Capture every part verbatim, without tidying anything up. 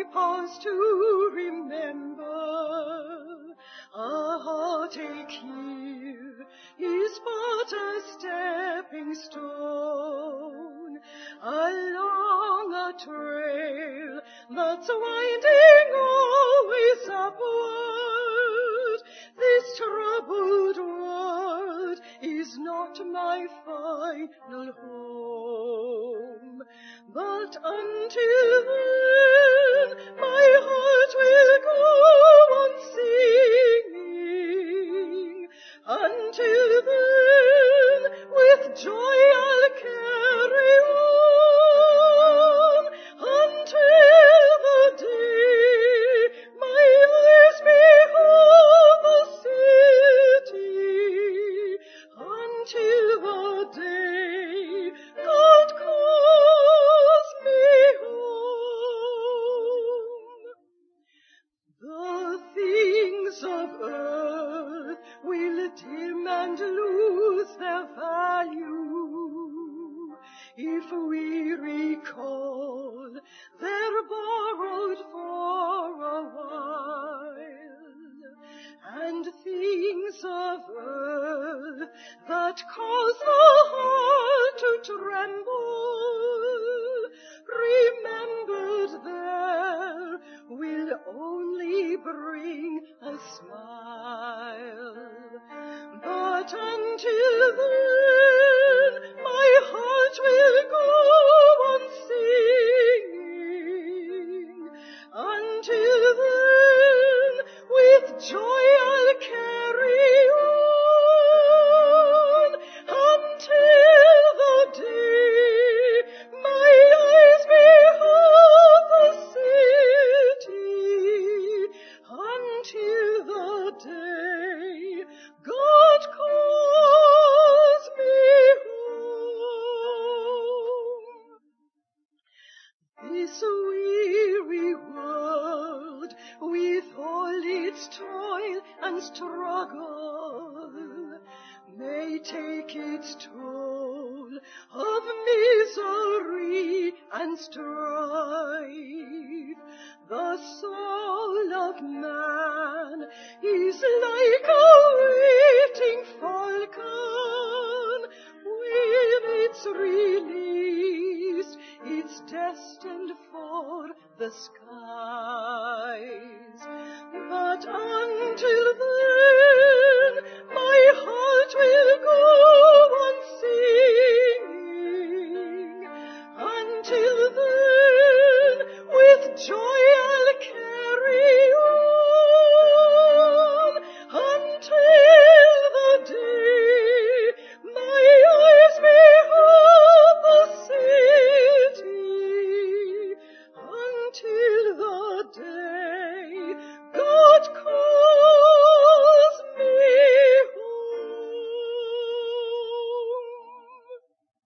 pause to remember, a heartache here is but a stepping stone along a trail that's winding always upward. This troubled world is not my final home, but until then my heart will go on singing. Until then with joy I'll carry on, until the day my eyes behold the city, until the day God calls me home. The things of earth will dim and lose their value if we recall they're borrowed for a while, and things of earth that cause the heart to tremble, remembered there, will only bring a smile. But until then my heart will go on singing. Until then with joy I'll carry on, until the day my eyes behold the city, until the day God calls me home. This weary world, with all its toil and struggle, may take its toll of misery and strife. The soul of man is like a waiting falcon. When it's released, it's destined for the skies. But until then, my heart will go on singing. Until then, with joy I'll carry on, until the day my eyes behold the city, until the day God calls me home.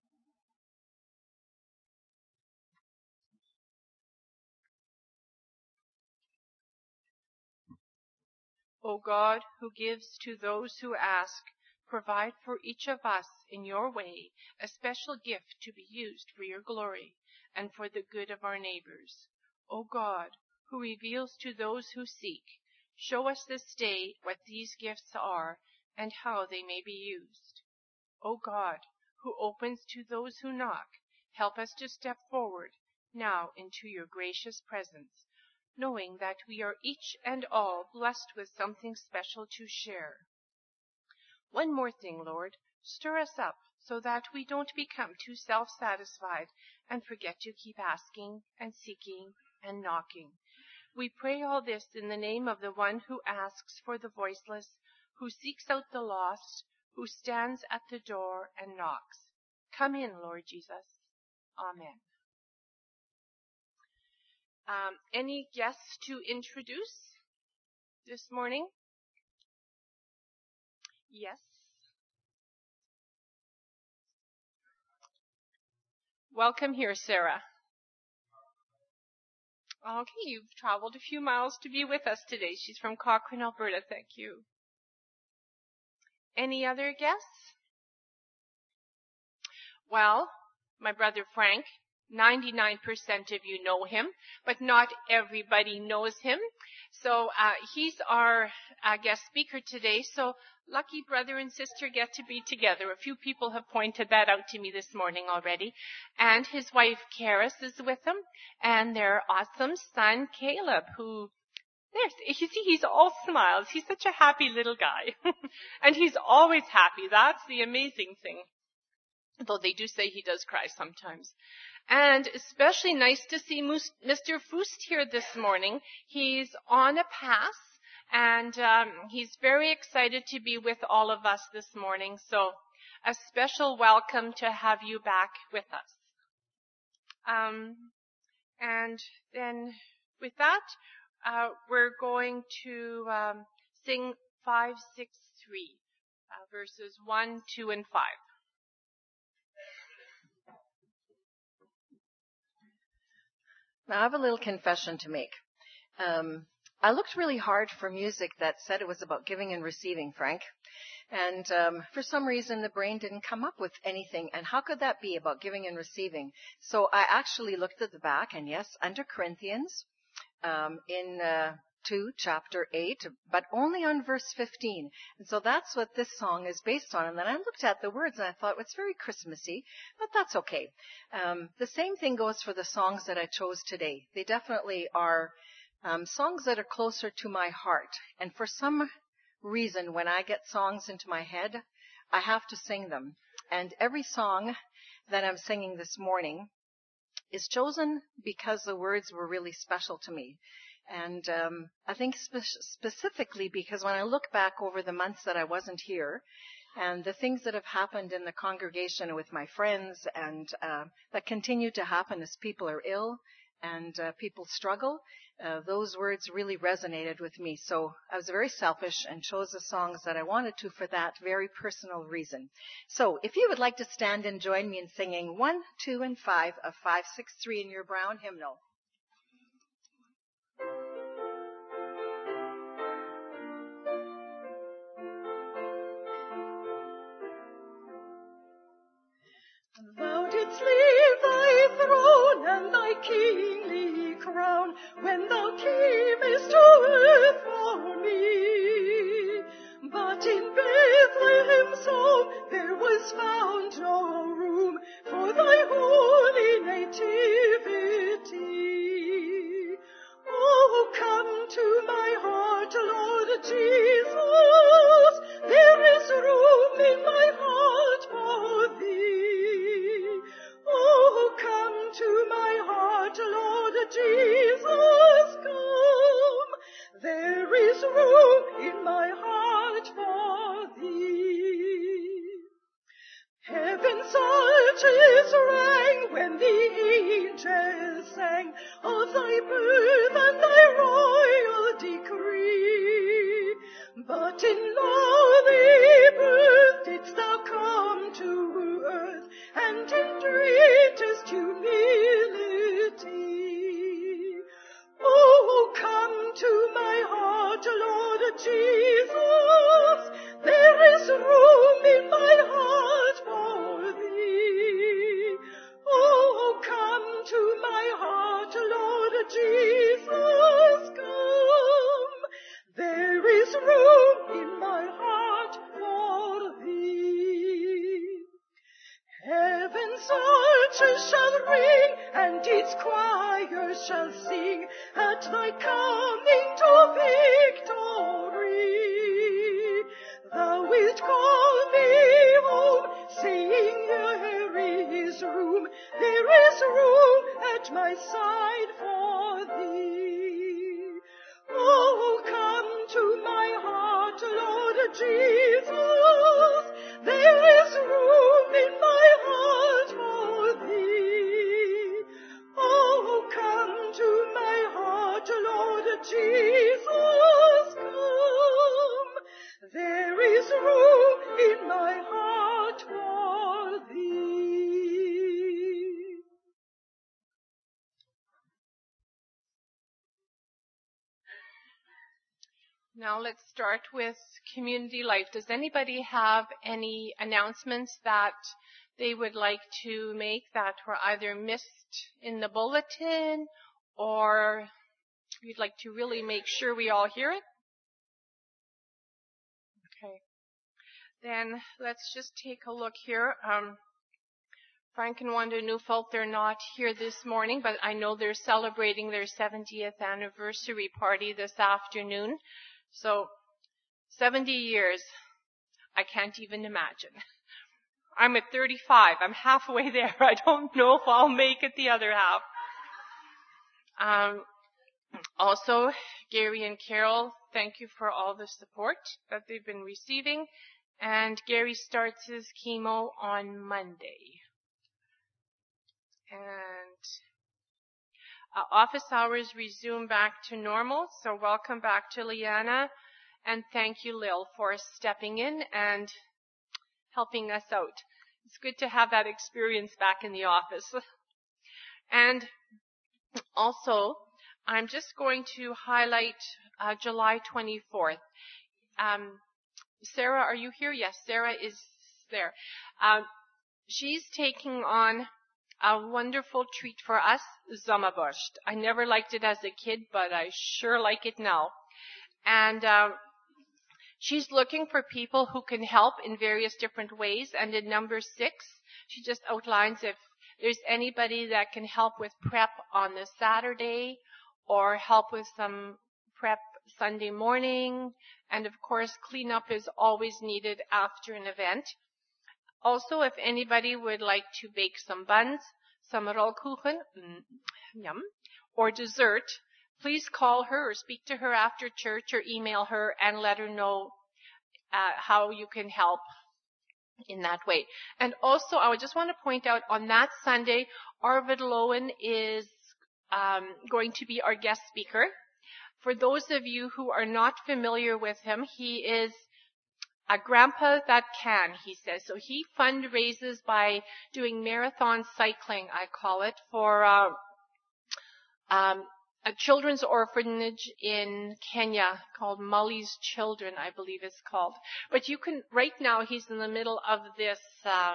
O God, who gives to those who ask, provide for each of us in your way a special gift to be used for your glory and for the good of our neighbors. O God, who reveals to those who seek, show us this day what these gifts are and how they may be used. O God, who opens to those who knock, help us to step forward now into your gracious presence, knowing that we are each and all blessed with something special to share. One more thing, Lord, stir us up so that we don't become too self-satisfied and forget to keep asking and seeking and knocking. We pray all this in the name of the one who asks for the voiceless, who seeks out the lost, who stands at the door and knocks. Come in, Lord Jesus. Amen. Um, any guests to introduce this morning? Yes. Welcome here, Sarah. Okay, you've traveled a few miles to be with us today. She's from Cochrane, Alberta. Thank you. Any other guests? Well, my brother Frank ninety-nine percent of you know him, but not everybody knows him. So uh, he's our uh, guest speaker today. So lucky brother and sister get to be together. A few people have pointed that out to me this morning already. And his wife, Karis, is with him. And their awesome son, Caleb, who, there's, you see, he's all smiles. He's such a happy little guy. And he's always happy. That's the amazing thing. Though they do say he does cry sometimes. And especially nice to see Mister Fust here this morning. He's on a pass, and um, he's very excited to be with all of us this morning. So a special welcome to have you back with us. Um, and then with that, uh, we're going to um, sing five six three, uh, verses one, two, and five. Now, I have a little confession to make. Um, I looked really hard for music that said it was about giving and receiving, Frank. And um, for some reason, the brain didn't come up with anything. And how could that be about giving and receiving? So I actually looked at the back, and yes, under Corinthians, um, in uh, two, chapter eight, but only on verse fifteen. And so that's what this song is based on. And then I looked at the words and I thought, well, it's very Christmassy, but that's okay. Um, the same thing goes for the songs that I chose today. They definitely are um, songs that are closer to my heart. And for some reason, when I get songs into my head, I have to sing them. And every song that I'm singing this morning is chosen because the words were really special to me. And um, I think spe- specifically because when I look back over the months that I wasn't here and the things that have happened in the congregation with my friends and uh, that continue to happen as people are ill and uh, people struggle, uh, those words really resonated with me. So I was very selfish and chose the songs that I wanted to for that very personal reason. So if you would like to stand and join me in singing one, two, and five of five six three in your brown hymnal. Thou didst leave thy throne and thy kingly crown when thou camest to earth for me. But in Bethlehem's home there was found no room for thy holy nativity. Oh, come to my heart, Lord Jesus, there is room in my heart for thee. Oh, come to my heart, Lord Jesus, come. There is room in my heart for thee. Heaven's arches rang when the angels sang of thy birth and thy royal decree. But in lowly birth didst thou come to earth, and in greatest humility. Oh, come to my heart, Lord Jesus, there is room in my heart for thee. Oh, come to my heart, Lord Jesus, come. There is room in my heart for thee. Heaven's arches shall ring, and its choirs shall sing at thy coming to victory. Thou wilt call me home, saying, here is room, there is room at my side for thee. Oh, come to my heart, Lord Jesus, there is room in my heart for thee. Oh, come to my heart, Lord Jesus, come. There is room in my heart for thee. Now let's start with community life. Does anybody have any announcements that they would like to make that were either missed in the bulletin or you'd like to really make sure we all hear it? Okay. Then let's just take a look here. Um, Frank and Wanda Neufeld, they're not here this morning, but I know they're celebrating their seventieth anniversary party this afternoon. So, seventy years, I can't even imagine. I'm at thirty-five. I'm halfway there. I don't know if I'll make it the other half. Um, also, Gary and Carol, thank you for all the support that they've been receiving. And Gary starts his chemo on Monday. And uh, office hours resume back to normal. So welcome back to Liana. And thank you, Lil, for stepping in and helping us out. It's good to have that experience back in the office. And also, I'm just going to highlight uh, July twenty-fourth. Um, Sarah, are you here? Yes, Sarah is there. Um, she's taking on a wonderful treat for us, Sommerwurst. I never liked it as a kid, but I sure like it now. And uh, she's looking for people who can help in various different ways. And in number six, she just outlines if there's anybody that can help with prep on the Saturday or help with some prep Sunday morning. And of course, cleanup is always needed after an event. Also, if anybody would like to bake some buns, some rollkuchen, mm, yum, or dessert, please call her or speak to her after church or email her and let her know uh, how you can help in that way. And also, I would just want to point out on that Sunday, Arvid Lowen is um, going to be our guest speaker. For those of you who are not familiar with him, he is a grandpa that can, he says. So he fundraises by doing marathon cycling, I call it, for uh, um, a children's orphanage in Kenya called Mully's Children, I believe it's called. But you can, right now he's in the middle of this, uh,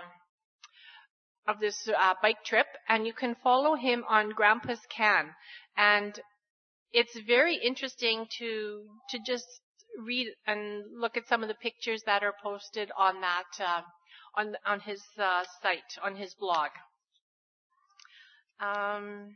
of this uh, bike trip, and you can follow him on Grandpa's Can. And it's very interesting to, to just read and look at some of the pictures that are posted on that, uh, on, on his uh, site, on his blog. Um,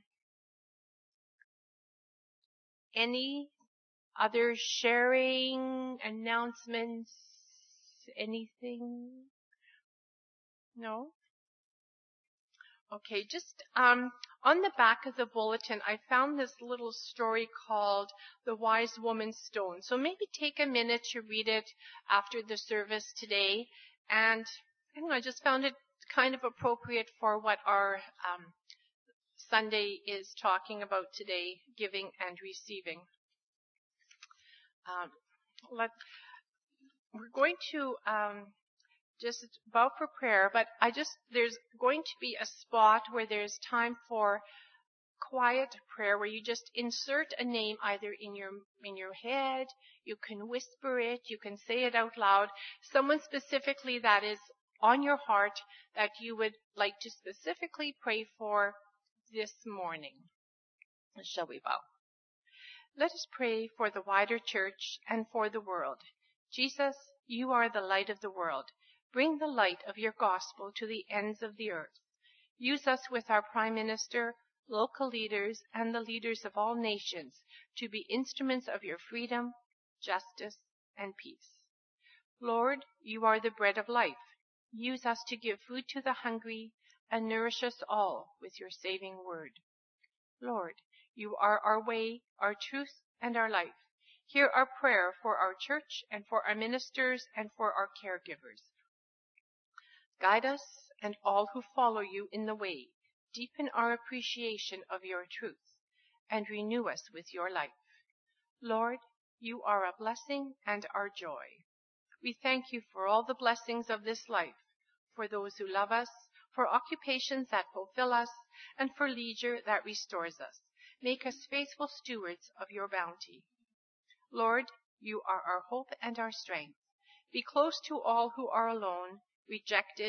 Any other sharing, announcements, anything? No? Okay, just um, on the back of the bulletin, I found this little story called The Wise Woman's Stone. So maybe take a minute to read it after the service today. And I don't know, I just found it kind of appropriate for what our um, Sunday is talking about today, giving and receiving. Um, let, we're going to um, just bow for prayer, but I just, there's going to be a spot where there's time for quiet prayer, where you just insert a name either in your, in your head, you can whisper it, you can say it out loud, someone specifically that is on your heart that you would like to specifically pray for this morning. Shall we bow? Let us pray for the wider church and for the world. Jesus, you are the light of the world. Bring the light of your gospel to the ends of the earth. Use us with our Prime Minister, local leaders, and the leaders of all nations to be instruments of your freedom, justice, and peace. Lord, you are the bread of life. Use us to give food to the hungry and nourish us all with your saving word. Lord, you are our way, our truth, and our life. Hear our prayer for our church and for our ministers and for our caregivers. Guide us and all who follow you in the way. Deepen our appreciation of your truth and renew us with your life. Lord, you are a blessing and our joy. We thank you for all the blessings of this life, for those who love us, for occupations that fulfill us, and for leisure that restores us. Make us faithful stewards of your bounty. Lord, you are our hope and our strength. Be close to all who are alone, rejected,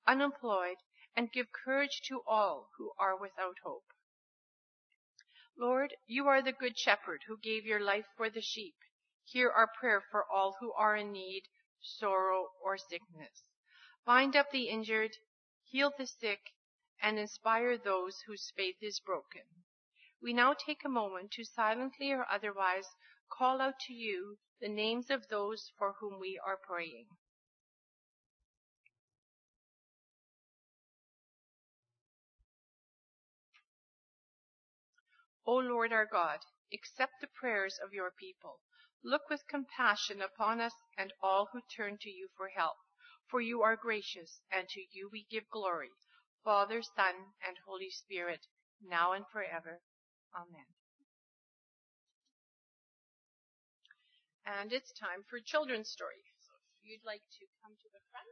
unemployed, and give courage to all who are without hope. Lord, you are the good shepherd who gave your life for the sheep. Hear our prayer for all who are in need, sorrow, or sickness. Bind up the injured, heal the sick, and inspire those whose faith is broken. We now take a moment to silently or otherwise call out to you the names of those for whom we are praying. O Lord our God, accept the prayers of your people. Look with compassion upon us and all who turn to you for help. For you are gracious, and to you we give glory, Father, Son, and Holy Spirit, now and forever. Amen. And it's time for children's story. So if you'd like to come to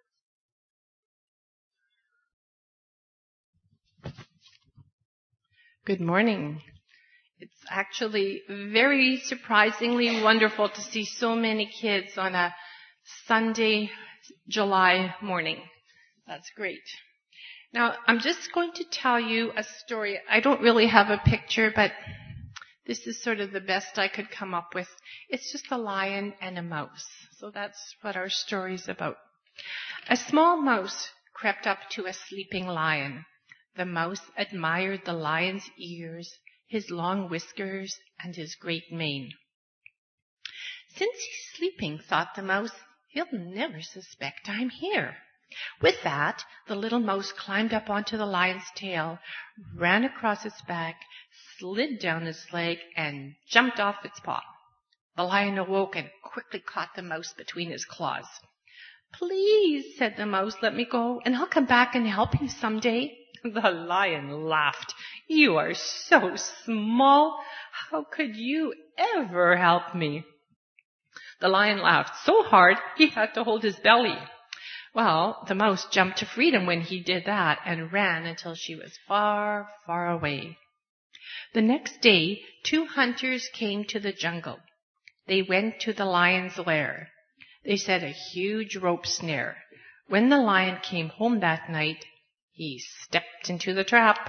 the front. Good morning. It's actually very surprisingly wonderful to see so many kids on a Sunday, July morning. That's great. Now, I'm just going to tell you a story. I don't really have a picture, but this is sort of the best I could come up with. It's just a lion and a mouse. So that's what our story is about. A small mouse crept up to a sleeping lion. The mouse admired the lion's ears, his long whiskers, and his great mane. Since he's sleeping, thought the mouse, he'll never suspect I'm here. With that, the little mouse climbed up onto the lion's tail, ran across its back, slid down its leg, and jumped off its paw. The lion awoke and quickly caught the mouse between his claws. Please, said the mouse, let me go, and I'll come back and help you someday. The lion laughed. You are so small. How could you ever help me? The lion laughed so hard he had to hold his belly. Well, the mouse jumped to freedom when he did that and ran until she was far, far away. The next day, two hunters came to the jungle. They went to the lion's lair. They set a huge rope snare. When the lion came home that night, he stepped into the trap.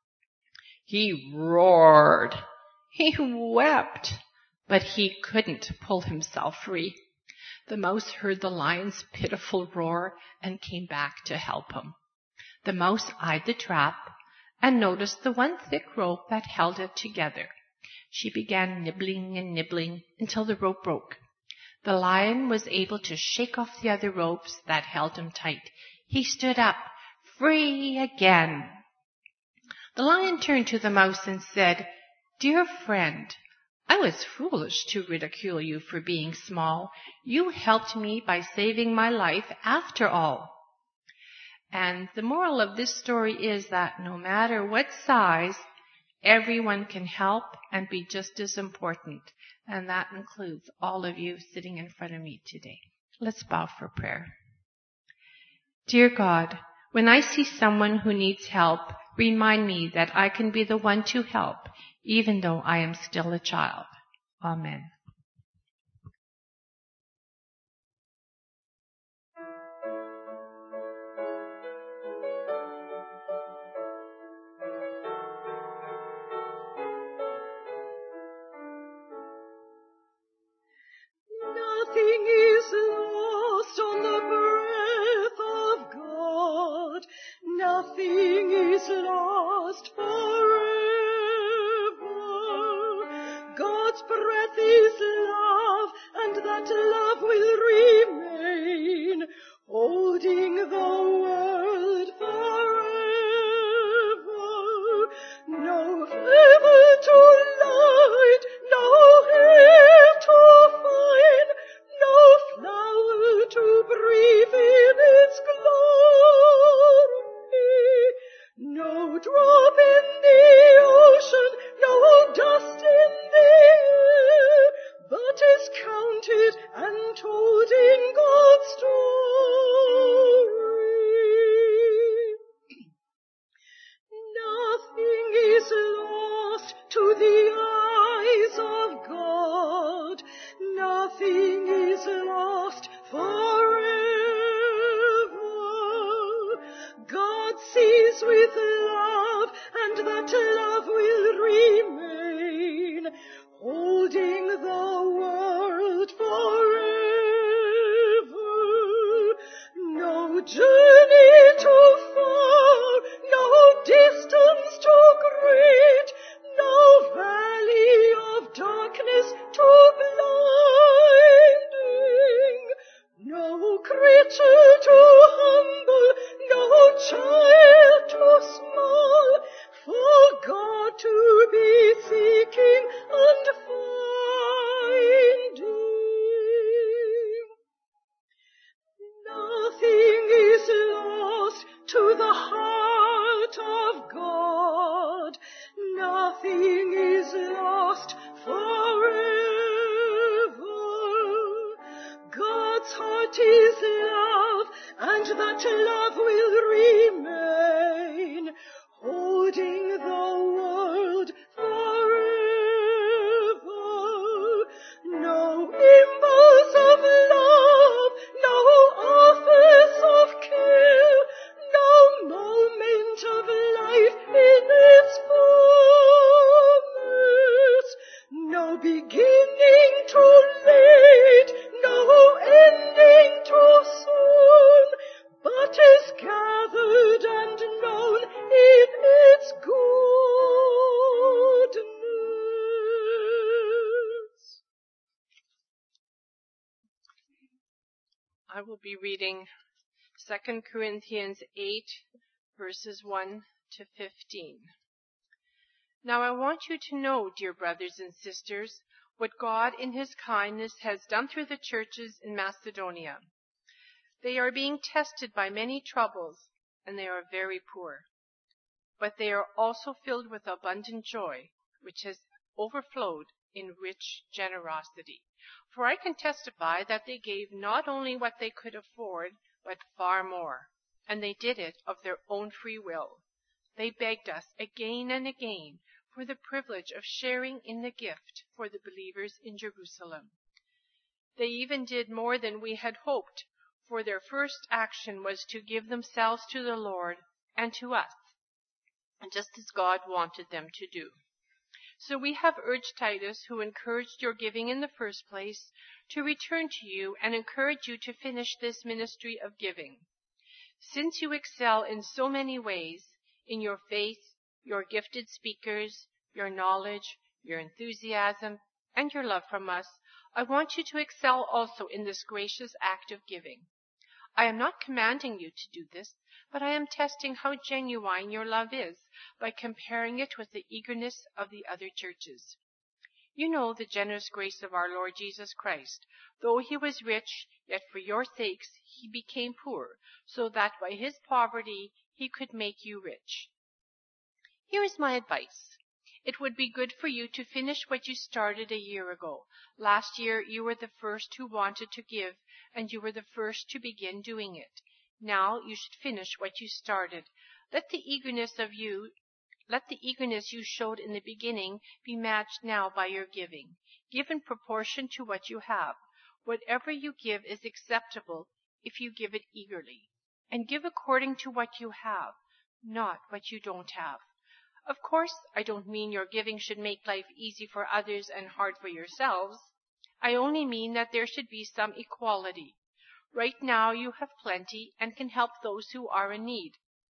He roared. He wept, but he couldn't pull himself free. The mouse heard the lion's pitiful roar and came back to help him. The mouse eyed the trap and noticed the one thick rope that held it together. She began nibbling and nibbling until the rope broke. The lion was able to shake off the other ropes that held him tight. He stood up, free again. The lion turned to the mouse and said, Dear friend, I was foolish to ridicule you for being small. You helped me by saving my life after all. And the moral of this story is that no matter what size, everyone can help and be just as important. And that includes all of you sitting in front of me today. Let's bow for prayer. Dear God, when I see someone who needs help, remind me that I can be the one to help, even though I am still a child. Amen. Nothing is lost on the breath of God. Nothing is lost forever. God's breath is love, and that love will remain, holding the world forever. No heaven to light, no air to find, no flower to breathe in its glory, no drop in the ocean, no dust in the air, but is counted and told in God's story. Nothing is lost to the eyes of God. Nothing is lost forever. No beginning too late, no ending too soon, but is gathered and known in its goodness. I will be reading Second Corinthians eight, verses one to fifteen. Now I want you to know, dear brothers and sisters, what God in his kindness has done through the churches in Macedonia. They are being tested by many troubles, and they are very poor. But they are also filled with abundant joy, which has overflowed in rich generosity. For I can testify that they gave not only what they could afford, but far more, and they did it of their own free will. They begged us again and again for the privilege of sharing in the gift for the believers in Jerusalem. They even did more than we had hoped, for their first action was to give themselves to the Lord and to us, just as God wanted them to do. So we have urged Titus, who encouraged your giving in the first place, to return to you and encourage you to finish this ministry of giving. Since you excel in so many ways, in your faith, your gifted speakers, your knowledge, your enthusiasm, and your love from us, I want you to excel also in this gracious act of giving. I am not commanding you to do this, but I am testing how genuine your love is by comparing it with the eagerness of the other churches. You know the generous grace of our Lord Jesus Christ. Though he was rich, yet for your sakes he became poor, so that by his poverty he could make you rich. Here is my advice. It would be good for you to finish what you started a year ago. Last year you were the first who wanted to give, and you were the first to begin doing it. Now you should finish what you started. Let the eagerness of you, let the eagerness you showed in the beginning be matched now by your giving. Give in proportion to what you have. Whatever you give is acceptable if you give it eagerly. And give according to what you have, not what you don't have. Of course, I don't mean your giving should make life easy for others and hard for yourselves. I only mean that there should be some equality. Right now you have plenty and can help those who are in need.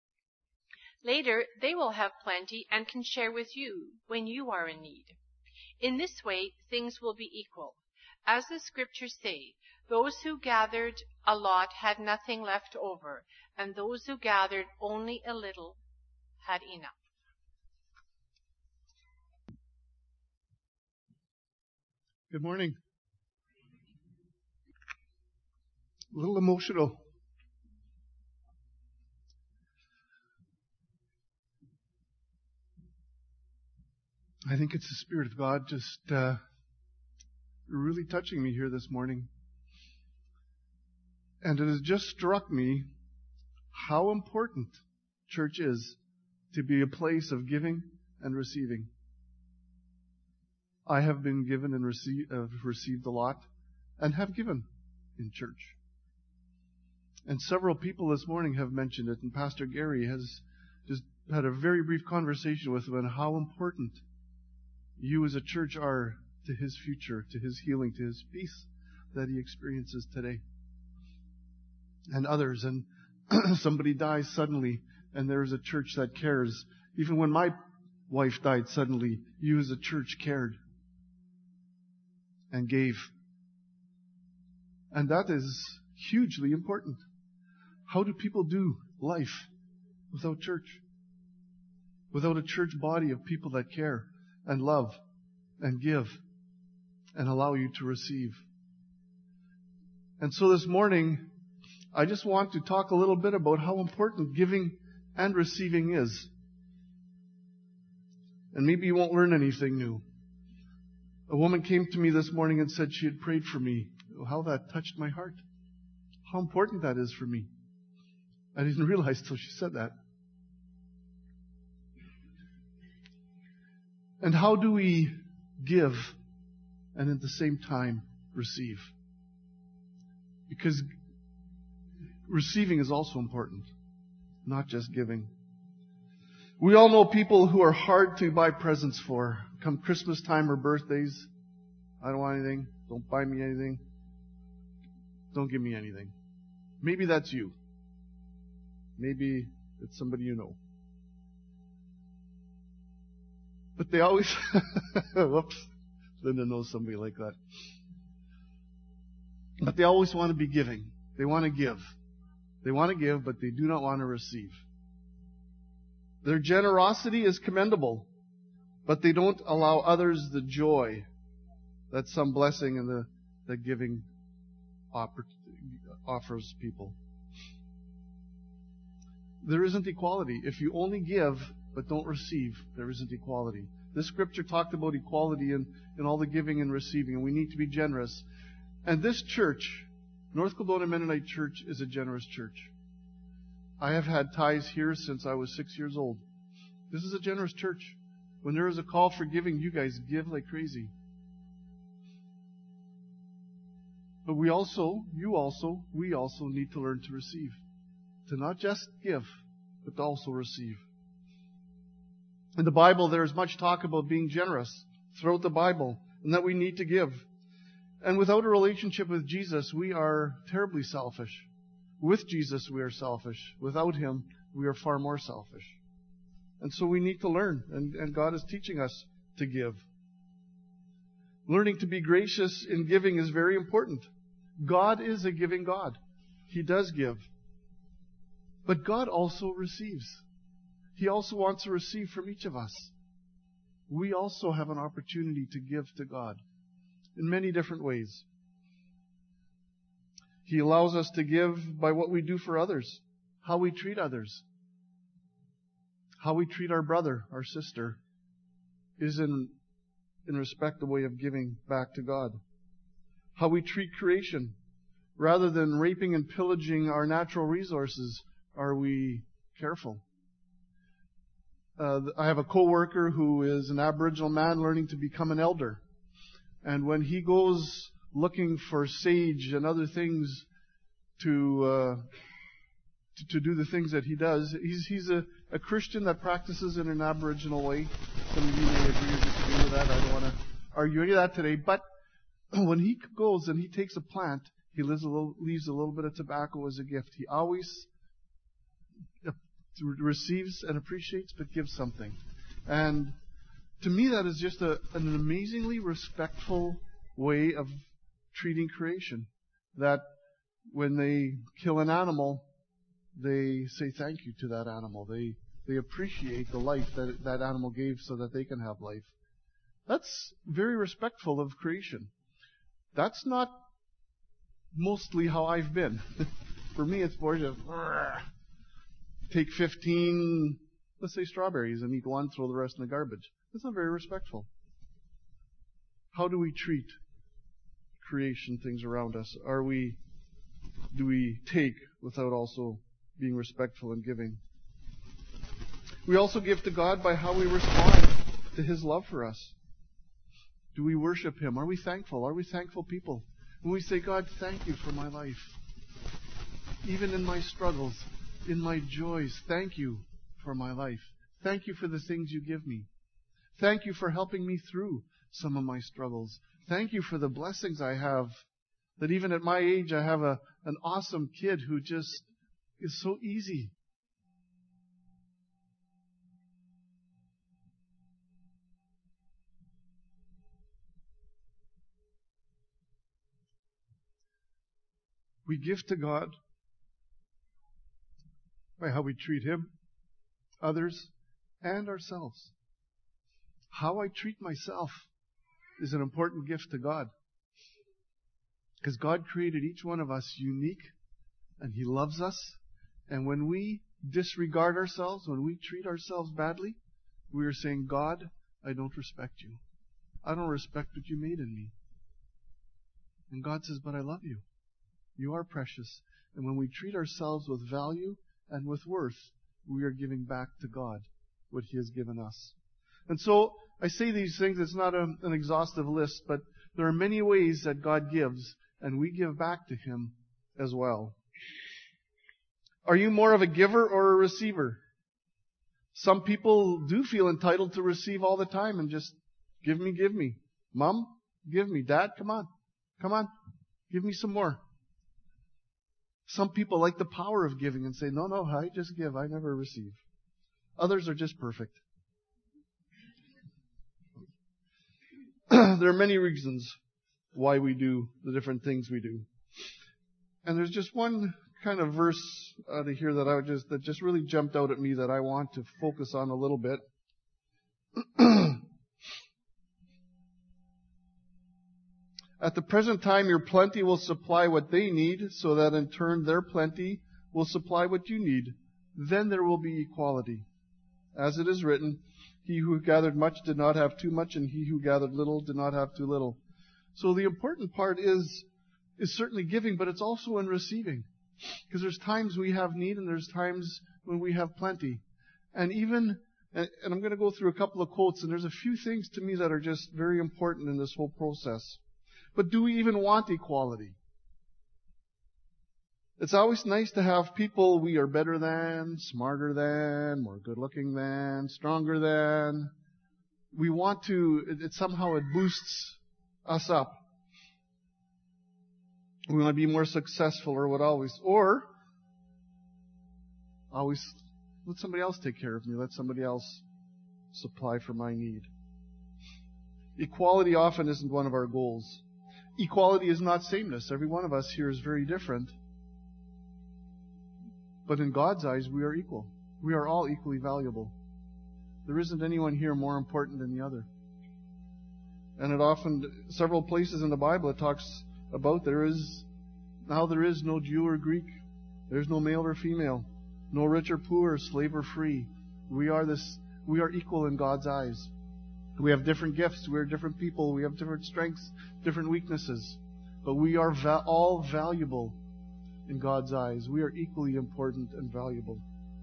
Later, they will have plenty and can share with you when you are in need. In this way, things will be equal. As the scriptures say, those who gathered a lot had nothing left over, and those who gathered only a little had enough. Good morning. A little emotional. I think it's the Spirit of God just uh, really touching me here this morning. And it has just struck me how important church is to be a place of giving and receiving. I have been given and received, uh, received a lot and have given in church. And several people this morning have mentioned it, and Pastor Gary has just had a very brief conversation with them on how important you as a church are to his future, to his healing, to his peace that he experiences today. And others, and somebody dies suddenly, and there is a church that cares. Even when my wife died suddenly, you as a church cared and gave. And that is hugely important. How do people do life without church? Without a church body of people that care and love and give and allow you to receive. And so this morning, I just want to talk a little bit about how important giving and receiving is. And maybe you won't learn anything new. A woman came to me this morning and said she had prayed for me. How that touched my heart. How important that is for me. I didn't realize till she said that. And how do we give and at the same time receive? Because receiving is also important, not just giving. We all know people who are hard to buy presents for. Come Christmas time or birthdays, I don't want anything. Don't buy me anything. Don't give me anything. Maybe that's you. Maybe it's somebody you know. But they always, whoops, Linda knows somebody like that. But they always want to be giving. They want to give. They want to give, but they do not want to receive. Their generosity is commendable, but they don't allow others the joy that some blessing in the, the giving offers people. There isn't equality. If you only give but don't receive, there isn't equality. This scripture talked about equality in, in all the giving and receiving, and we need to be generous. And this church, North Kildonan Mennonite Church, is a generous church. I have had tithes here since I was six years old. This is a generous church. When there is a call for giving, you guys give like crazy. But we also, you also, we also need to learn to receive. To not just give, but to also receive. In the Bible, there is much talk about being generous throughout the Bible, and that we need to give. And without a relationship with Jesus, we are terribly selfish. With Jesus, we are selfish. Without Him, we are far more selfish. And so we need to learn, and, and God is teaching us to give. Learning to be gracious in giving is very important. God is a giving God. He does give. But God also receives. He also wants to receive from each of us. We also have an opportunity to give to God in many different ways. He allows us to give by what we do for others, how we treat others. How we treat our brother, our sister, is in, in respect the way of giving back to God. How we treat creation. Rather than raping and pillaging our natural resources, are we careful? Uh, I have a co-worker who is an Aboriginal man learning to become an elder. And when he goes looking for sage and other things to uh, to, to do the things that he does, he's he's a, a Christian that practices in an Aboriginal way. Some of you may agree or disagree with that. I don't want to argue any of that today. But when he goes and he takes a plant, he leaves a little, leaves a little bit of tobacco as a gift. He always receives and appreciates, but gives something. And to me, that is just a, an amazingly respectful way of treating creation. That when they kill an animal, they say thank you to that animal. They they appreciate the life that that animal gave so that they can have life. That's very respectful of creation. That's not mostly how I've been. For me, it's more just take fifteen, let's say strawberries, and eat one, throw the rest in the garbage. That's not very respectful. How do we treat creation, things around us? Are we, do we take without also being respectful and giving? We also give to God by how we respond to His love for us. Do we worship Him? Are we thankful? Are we thankful people? When we say, God, thank you for my life. Even in my struggles, in my joys, thank you for my life. Thank you for the things you give me. Thank you for helping me through some of my struggles. Thank you for the blessings I have. That even at my age, I have a, an awesome kid who just is so easy. We give to God by how we treat Him, others, and ourselves. How I treat myself is an important gift to God. Because God created each one of us unique, and He loves us. And when we disregard ourselves, when we treat ourselves badly, we are saying, God, I don't respect you. I don't respect what you made in me. And God says, but I love you. You are precious. And when we treat ourselves with value and with worth, we are giving back to God what He has given us. And so, I say these things, it's not a, an exhaustive list, but there are many ways that God gives, and we give back to Him as well. Are you more of a giver or a receiver? Some people do feel entitled to receive all the time and just give me, give me. Mom, Give me, Dad, come on. Come on. Give me some more. Some people like the power of giving and say, no, no, I just give. I never receive. Others are just perfect. There are many reasons why we do the different things we do. And there's just one kind of verse out of here that I would just, that just really jumped out at me that I want to focus on a little bit. At the present time, your plenty will supply what they need, so that in turn their plenty will supply what you need. Then there will be equality. As it is written, he who gathered much did not have too much, and he who gathered little did not have too little. So the important part is, is certainly giving, but it's also in receiving. Because there's times we have need, and there's times when we have plenty. And even, and I'm going to go through a couple of quotes, and there's a few things to me that are just very important in this whole process. But do we even want equality? It's always nice to have people we are better than, smarter than, more good looking than, stronger than. We want to, it, it somehow it boosts us up. We want to be more successful or what always, or always let somebody else take care of me. Let somebody else supply for my need. Equality often isn't one of our goals. Equality is not sameness. Every one of us here is very different. But in God's eyes, we are equal. We are all equally valuable. There isn't anyone here more important than the other. And it often, several places in the Bible, it talks about there is, now there is no Jew or Greek. There's no male or female. No rich or poor, slave or free. We are this, we are equal in God's eyes. We have different gifts. We are different people. We have different strengths, different weaknesses. But we are va- all valuable in God's eyes. We are equally important and valuable.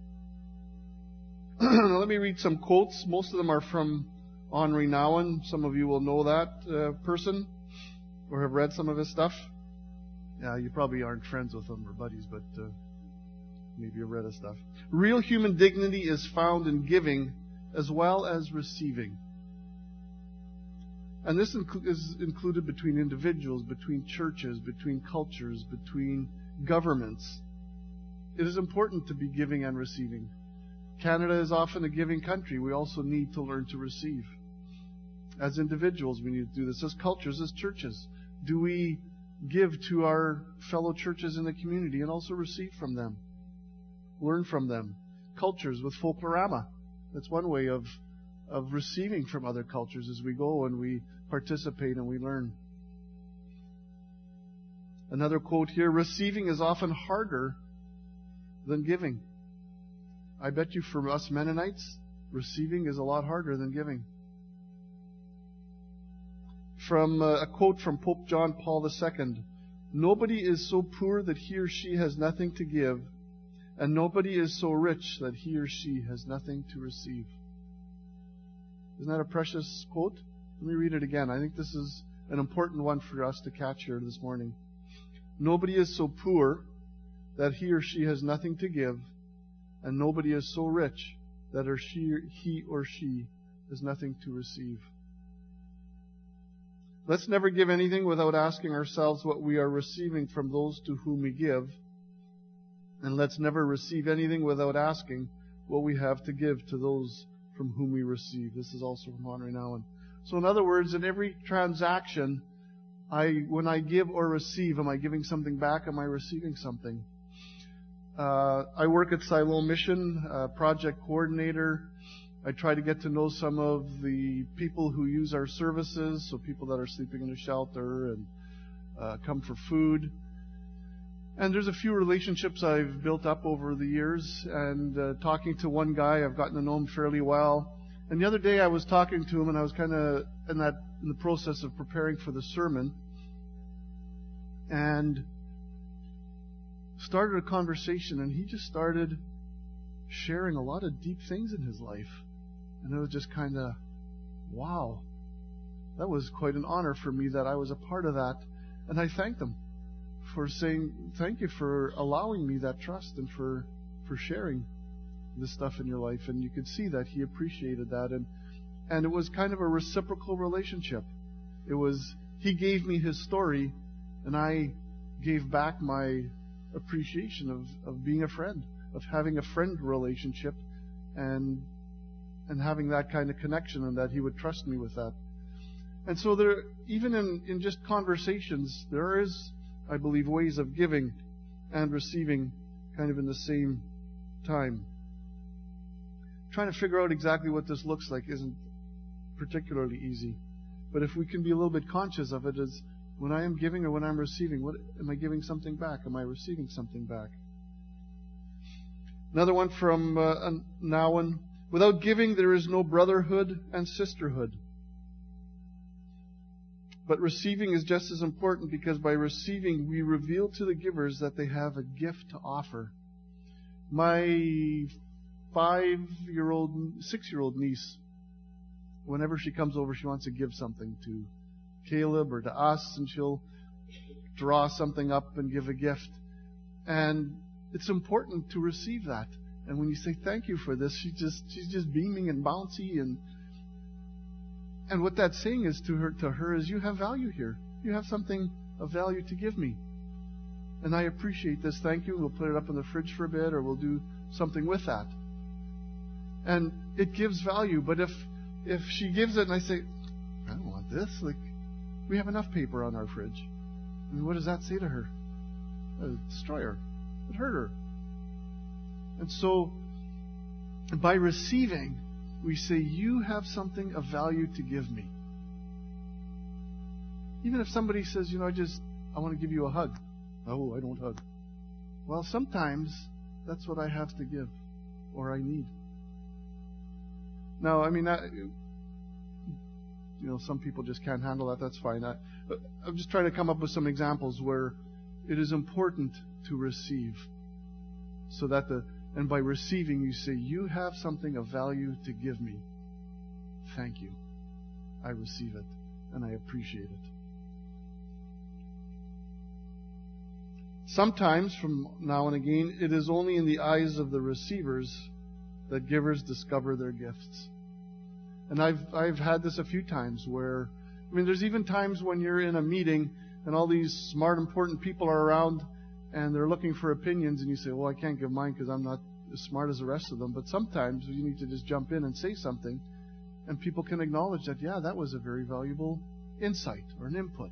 Now let me read some quotes. Most of them are from Henri Nouwen. Some of you will know that uh, person or have read some of his stuff. Yeah, you probably aren't friends with him or buddies, but uh, maybe you've read his stuff. Real human dignity is found in giving as well as receiving. And this inc- is included between individuals, between churches, between cultures, between governments. It is important to be giving and receiving. Canada is often a giving country. We also need to learn to receive. As individuals, we need to do this. As cultures, as churches, do we give to our fellow churches in the community and also receive from them? Learn from them. Cultures with Folklorama. That's one way of of receiving from other cultures as we go and we participate and we learn. Another quote here, receiving is often harder than giving. I bet you for us Mennonites, receiving is a lot harder than giving. From uh, a quote from Pope John Paul the Second, nobody is so poor that he or she has nothing to give, and nobody is so rich that he or she has nothing to receive. Isn't that a precious quote? Let me read it again. I think this is an important one for us to catch here this morning. Nobody is so poor that he or she has nothing to give, and nobody is so rich that or she, he or she has nothing to receive. Let's never give anything without asking ourselves what we are receiving from those to whom we give. And let's never receive anything without asking what we have to give to those from whom we receive. This is also from Henri Nouwen. So in other words, in every transaction, I, when I give or receive, am I giving something back? Am I receiving something? Uh, I work at Siloam Mission, uh, project coordinator. I try to get to know some of the people who use our services, so people that are sleeping in a shelter and uh, come for food. And there's a few relationships I've built up over the years, and uh, talking to one guy, I've gotten to know him fairly well. And the other day I was talking to him, and I was kind of in that in the process of preparing for the sermon, and started a conversation, and he just started sharing a lot of deep things in his life. And it was just kind of, wow, that was quite an honor for me that I was a part of that. And I thanked him for saying, thank you for allowing me that trust and for, for sharing this stuff in your life. And you could see that he appreciated that. And, and it was kind of a reciprocal relationship. It was, he gave me his story, and I gave back my appreciation of, of being a friend, of having a friend relationship, and and having that kind of connection, and that he would trust me with that. And so there, even in, in just conversations, there is, I believe, ways of giving and receiving kind of in the same time. Trying to figure out exactly what this looks like isn't particularly easy. But if we can be a little bit conscious of it, as when I am giving or when I'm receiving, what am I giving something back? Am I receiving something back? Another one from uh, Nouwen. Without giving, there is no brotherhood and sisterhood. But receiving is just as important, because by receiving, we reveal to the givers that they have a gift to offer. My five-year-old, six-year-old niece, whenever she comes over, she wants to give something to Caleb or to us, and she'll draw something up and give a gift. And it's important to receive that. And when you say thank you for this, she just she's just beaming and bouncy, and and what that's saying is to her to her is, you have value here. You have something of value to give me. And I appreciate this. Thank you. We'll put it up in the fridge for a bit, or we'll do something with that. And it gives value. But if if she gives it and I say, I don't want this, like, we have enough paper on our fridge. I mean, what does that say to her? It'll destroy her. It hurt her. And so, by receiving, we say, you have something of value to give me. Even if somebody says, you know, I just, I want to give you a hug. Oh, I don't hug. Well, sometimes that's what I have to give, or I need. Now, I mean, I, you know, some people just can't handle that. That's fine. I, I'm just trying to come up with some examples where it is important to receive, so that the and by receiving, you say, you have something of value to give me. Thank you. I receive it, and I appreciate it. Sometimes, from now and again, it is only in the eyes of the receivers that givers discover their gifts. And I've I've had this a few times where, I mean, there's even times when you're in a meeting and all these smart, important people are around, and they're looking for opinions, and you say, well, I can't give mine because I'm not as smart as the rest of them. But sometimes you need to just jump in and say something, and people can acknowledge that, yeah, that was a very valuable insight or an input.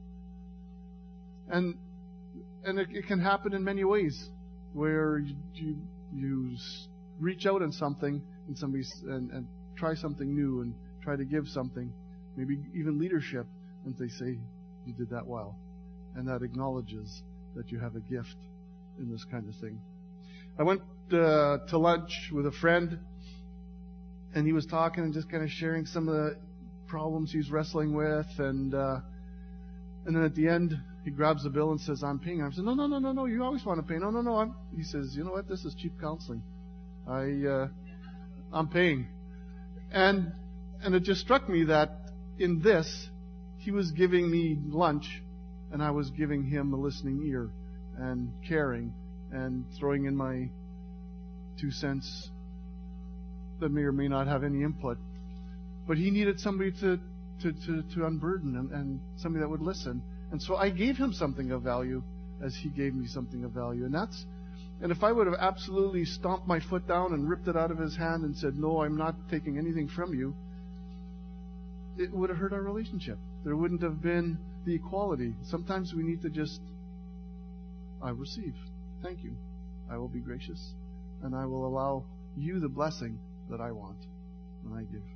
And and it, it can happen in many ways, where you you, you reach out on something and somebody and, and try something new and try to give something, maybe even leadership, and they say, you did that well. And that acknowledges that you have a gift in this kind of thing. I went uh, to lunch with a friend, and he was talking and just kind of sharing some of the problems he's wrestling with, and uh, and then at the end, he grabs the bill and says, I'm paying. I said, no, no, no, no, no, you always want to pay. No, no, no. I'm, he says, you know what, this is cheap counseling. I, uh, I'm paying. And and it just struck me that in this, he was giving me lunch, and I was giving him a listening ear and caring and throwing in my two cents that may or may not have any input. But he needed somebody to, to, to, to unburden and, and somebody that would listen. And so I gave him something of value as he gave me something of value. And that's, and if I would have absolutely stomped my foot down and ripped it out of his hand and said, no, I'm not taking anything from you, it would have hurt our relationship. There wouldn't have been the equality. Sometimes we need to just, I receive. Thank you. I will be gracious. And I will allow you the blessing that I want when I give.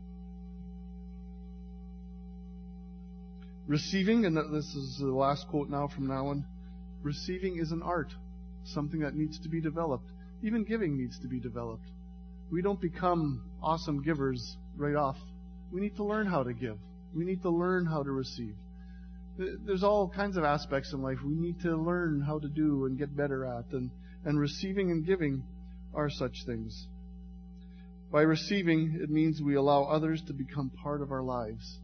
Receiving, and this is the last quote now from Nouwen, receiving is an art, something that needs to be developed. Even giving needs to be developed. We don't become awesome givers right off. We need to learn how to give. We need to learn how to receive. There's all kinds of aspects in life we need to learn how to do and get better at, and, and receiving and giving are such things. By receiving, it means we allow others to become part of our lives.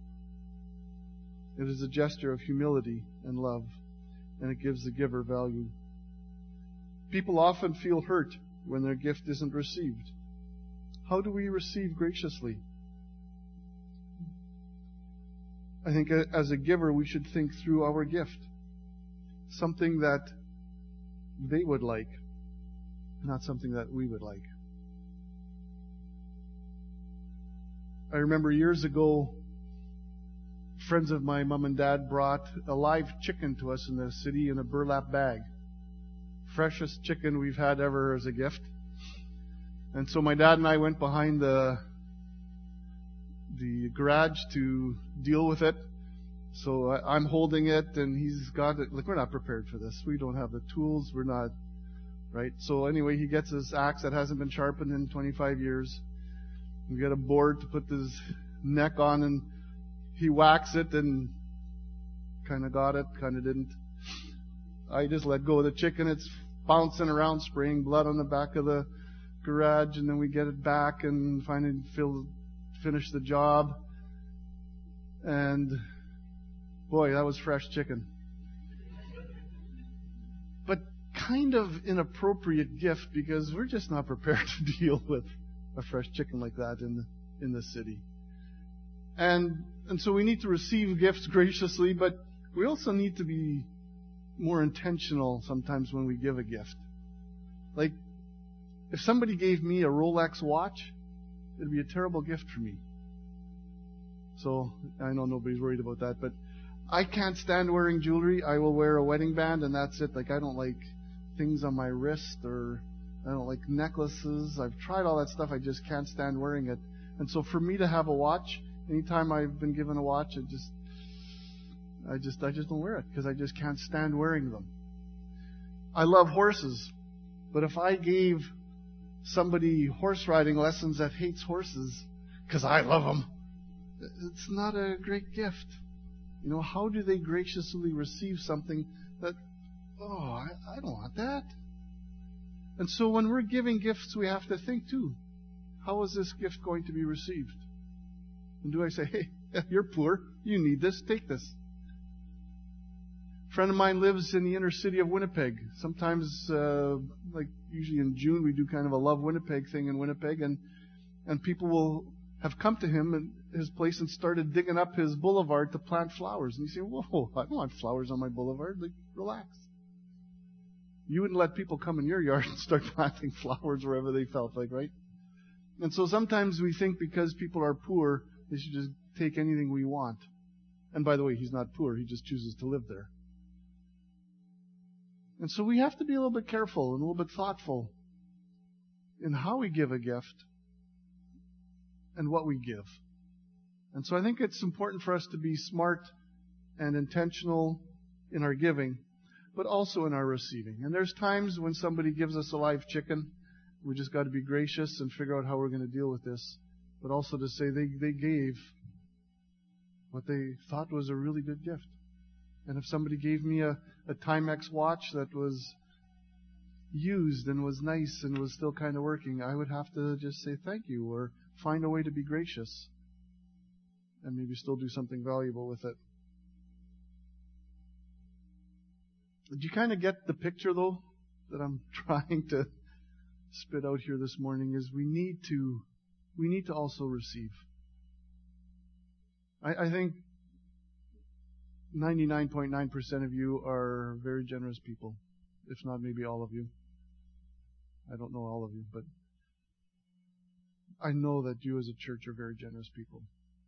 It is a gesture of humility and love, and it gives the giver value. People often feel hurt when their gift isn't received. How do we receive graciously? I think as a giver, we should think through our gift. Something that they would like, not something that we would like. I remember years ago, friends of my mom and dad brought a live chicken to us in the city in a burlap bag. Freshest chicken we've had ever as a gift. And so my dad and I went behind the the garage to deal with it. So I, I'm holding it, and he's got it. Like, we're not prepared for this. We don't have the tools. We're not, right? So anyway, he gets his axe that hasn't been sharpened in twenty-five years. We get a board to put his neck on, and he whacks it, and kind of got it, kind of didn't. I just let go of the chicken. It's bouncing around, spraying blood on the back of the garage, and then we get it back and finally fill, finish the job. And boy, that was fresh chicken. But kind of inappropriate gift, because we're just not prepared to deal with a fresh chicken like that in the, in the city. And and so we need to receive gifts graciously, but we also need to be more intentional sometimes when we give a gift. Like, if somebody gave me a Rolex watch, it'd be a terrible gift for me. So, I know nobody's worried about that, but I can't stand wearing jewelry. I will wear a wedding band, and that's it. Like, I don't like things on my wrist, or I don't like necklaces. I've tried all that stuff. I just can't stand wearing it. And so for me to have a watch, anytime I've been given a watch, it just, I just, I just don't wear it, because I just can't stand wearing them. I love horses, but if I gave somebody horse riding lessons that hates horses because I love them, it's not a great gift. You know, how do they graciously receive something that, oh, I, I don't want that? And so when we're giving gifts, we have to think too, how is this gift going to be received? And do I say, hey, you're poor, you need this, take this? A friend of mine lives in the inner city of Winnipeg. Sometimes, uh, like usually in June, we do kind of a Love Winnipeg thing in Winnipeg, and and people will have come to him and his place and started digging up his boulevard to plant flowers. And you say, whoa, I don't want flowers on my boulevard. Like, relax. You wouldn't let people come in your yard and start planting flowers wherever they felt like, right? And so sometimes we think because people are poor, they should just take anything we want. And by the way, he's not poor. He just chooses to live there. And so we have to be a little bit careful and a little bit thoughtful in how we give a gift and what we give. And so I think it's important for us to be smart and intentional in our giving, but also in our receiving. And there's times when somebody gives us a live chicken, we just got to be gracious and figure out how we're going to deal with this. But also to say they, they gave what they thought was a really good gift. And if somebody gave me a, a Timex watch that was used and was nice and was still kind of working, I would have to just say thank you, or find a way to be gracious and maybe still do something valuable with it. Do you kind of get the picture, though, that I'm trying to spit out here this morning? Is we need to we need to also receive. I, I think ninety-nine point nine percent of you are very generous people, if not maybe all of you. I don't know all of you, but I know that you as a church are very generous people.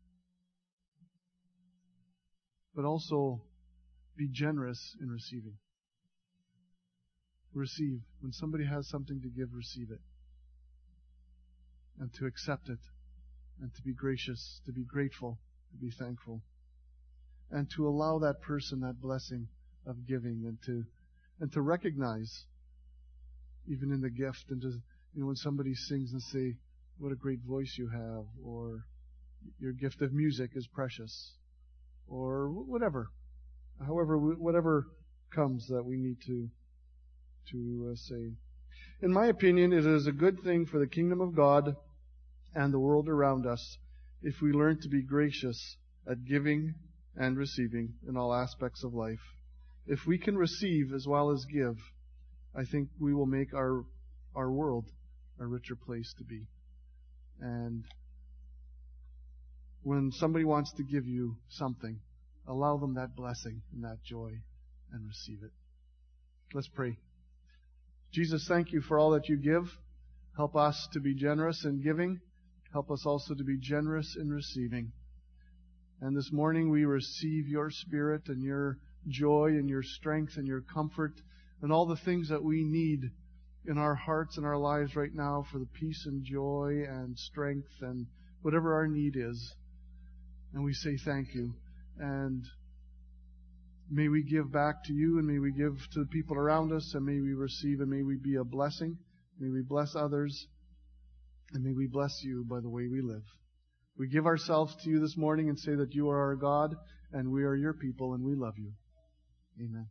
But also be generous in receiving. Receive. When somebody has something to give, receive it. And to accept it. And to be gracious, to be grateful, to be thankful. And to allow that person that blessing of giving, and to and to recognize, even in the gift, and to, you know, when somebody sings and say, what a great voice you have, or your gift of music is precious, or whatever. However, whatever comes that we need to to uh, say. In my opinion, it is a good thing for the kingdom of God and the world around us if we learn to be gracious at giving and receiving in all aspects of life. If we can receive as well as give, I think we will make our our world a richer place to be. And when somebody wants to give you something, allow them that blessing and that joy and receive it. Let's pray. Jesus, thank you for all that you give. Help us to be generous in giving. Help us also to be generous in receiving. And this morning we receive your Spirit and your joy and your strength and your comfort and all the things that we need in our hearts and our lives right now for the peace and joy and strength and whatever our need is. And we say thank you. And may we give back to you, and may we give to the people around us, and may we receive, and may we be a blessing. May we bless others, and may we bless you by the way we live. We give ourselves to you this morning and say that you are our God, and we are your people, and we love you. Amen.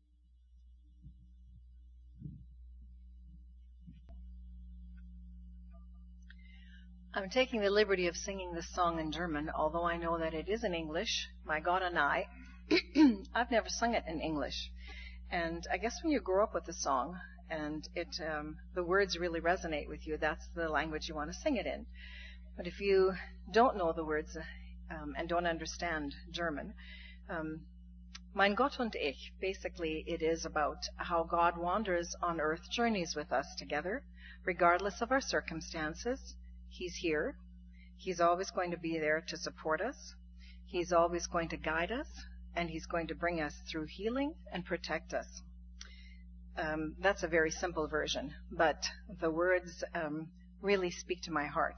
I'm taking the liberty of singing this song in German, although I know that it is in English, My God and I. I've never sung it in English. And I guess when you grow up with the song and it um, the words really resonate with you, that's the language you want to sing it in. But if you don't know the words um, and don't understand German, um, Mein Gott und ich, basically it is about how God wanders on earth, journeys with us together, regardless of our circumstances. He's here. He's always going to be there to support us. He's always going to guide us, and He's going to bring us through healing and protect us. Um, that's a very simple version, but the words um, really speak to my heart.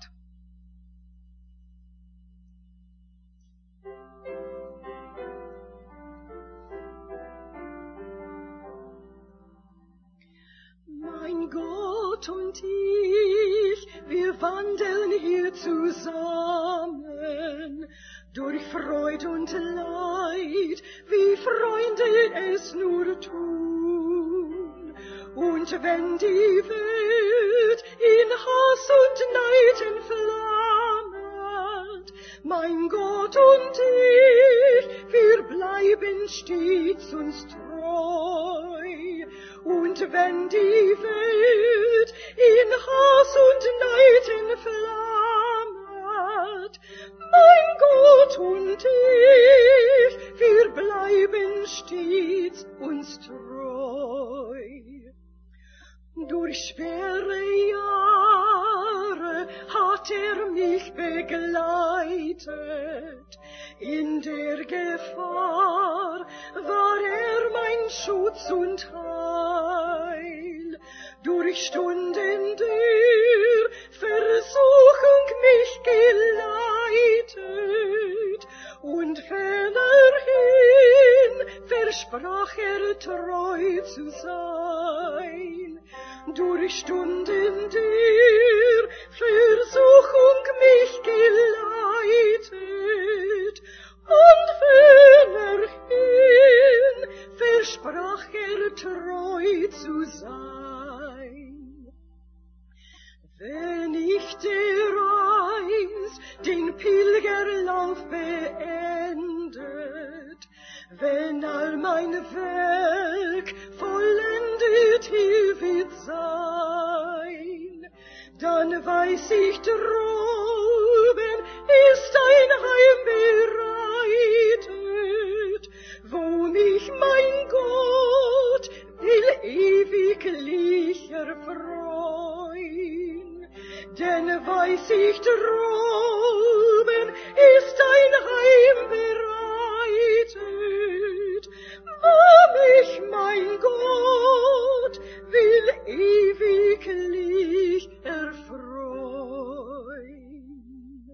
Mein Gott und ich, wir wandeln hier zusammen, durch Freud und Leid, wie Freunde es nur tun. Und wenn die Welt in Hass und Neid entflammt, mein Gott und ich, wir bleiben stets uns treu. Und wenn die Welt in Hass und Neid entflammt, mein Gott und ich, wir bleiben stets uns treu. Durch schwere Jahre hat er mich begleitet, in der Gefahr war er mein Schutz und Heil. Durch Stunden der Versuchung mich geleitet, und fernerhin versprach er treu zu sein. Durch Stunden der Versuchung mich geleitet, und fernerhin versprach er treu zu sein. Wenn ich dereinst den Pilgerlauf beendet, wenn all mein Werk vollendet hier wird sein, dann weiß ich droben ist ein Heim bereitet, wo mich mein Gott will ewiglich erfreuen. Denn weiß ich droben ist ein Heim bereitet, wo mich mein Gott will ewiglich erfreuen.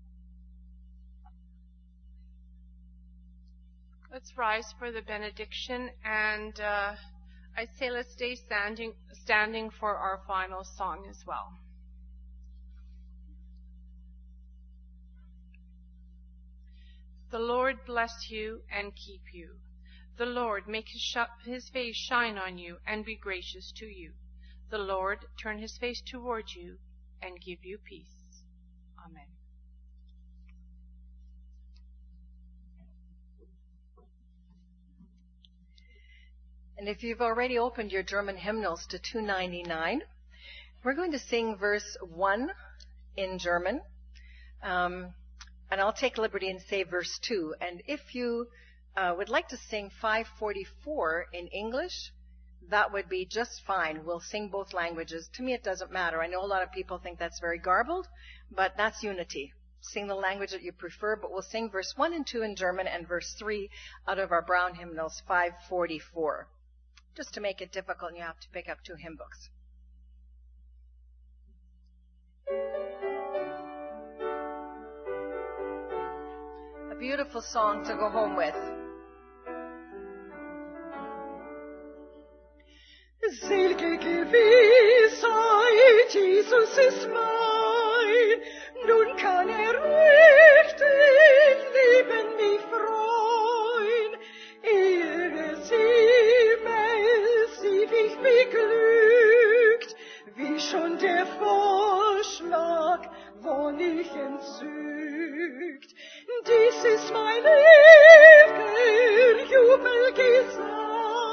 Let's rise for the benediction, and uh, I say let's stay standing, standing for our final song as well. The Lord bless you and keep you. The Lord make his, sh- his face shine on you and be gracious to you. The Lord turn his face toward you and give you peace. Amen. And if you've already opened your German hymnals to two ninety-nine, we're going to sing verse one in German. Um, And I'll take liberty and say verse two. And if you uh, would like to sing five forty-four in English, that would be just fine. We'll sing both languages. To me, it doesn't matter. I know a lot of people think that's very garbled, but that's unity. Sing the language that you prefer, but we'll sing verse one and two in German and verse three out of our Brown hymnals, five forty-four. Just to make it difficult, and you have to pick up two hymn books. A beautiful song to go home with. Selge Gewissheit, Jesus ist mein, nun kann er richtig leben mich freuen. Ehre Himmel, sieh ich beglückt, wie schon der Vorschlag von ich entzückt. Dies ist mein ewiger Jubelgesang,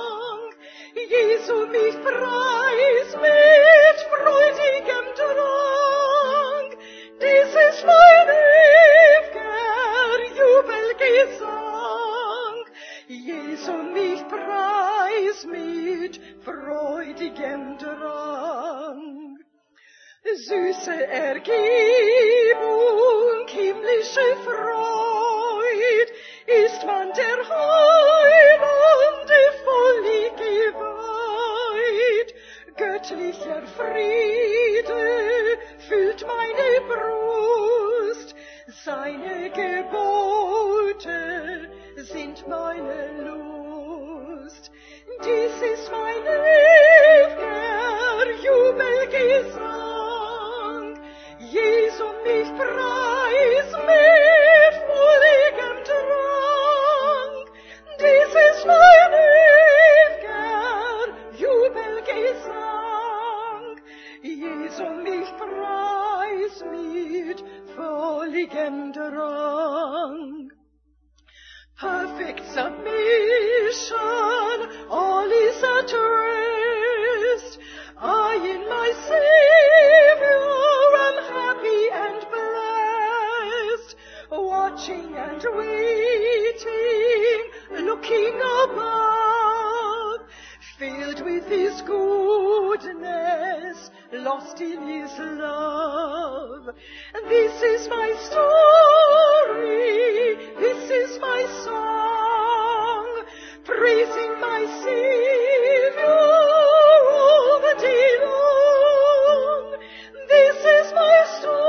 Jesu mich preis mit freudigem Drang. Dies ist mein ewiger Jubelgesang, Jesu mich preis mit freudigem Drang. Süße Ergebung, himmlische Freud, ist man der Heilande völlig geweiht. Göttlicher Friede füllt meine Brust, seine Gebote sind meine Lust. Dies ist mein ewiger Jubelgesang, Jesu mich preis mit vollem Drang. Dies ist mein ewiger Jubelgesang, Jesu mich preis mit vollem Drang. Perfect submission, all is at rest. I in my Savior am happy and blessed, watching and waiting, looking above, filled with His goodness, lost in His love. This is my story, this is my song, praising my Savior all the day long. This is my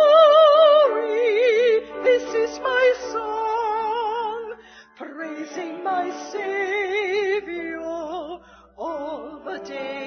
story, this is my song, praising my Savior all the day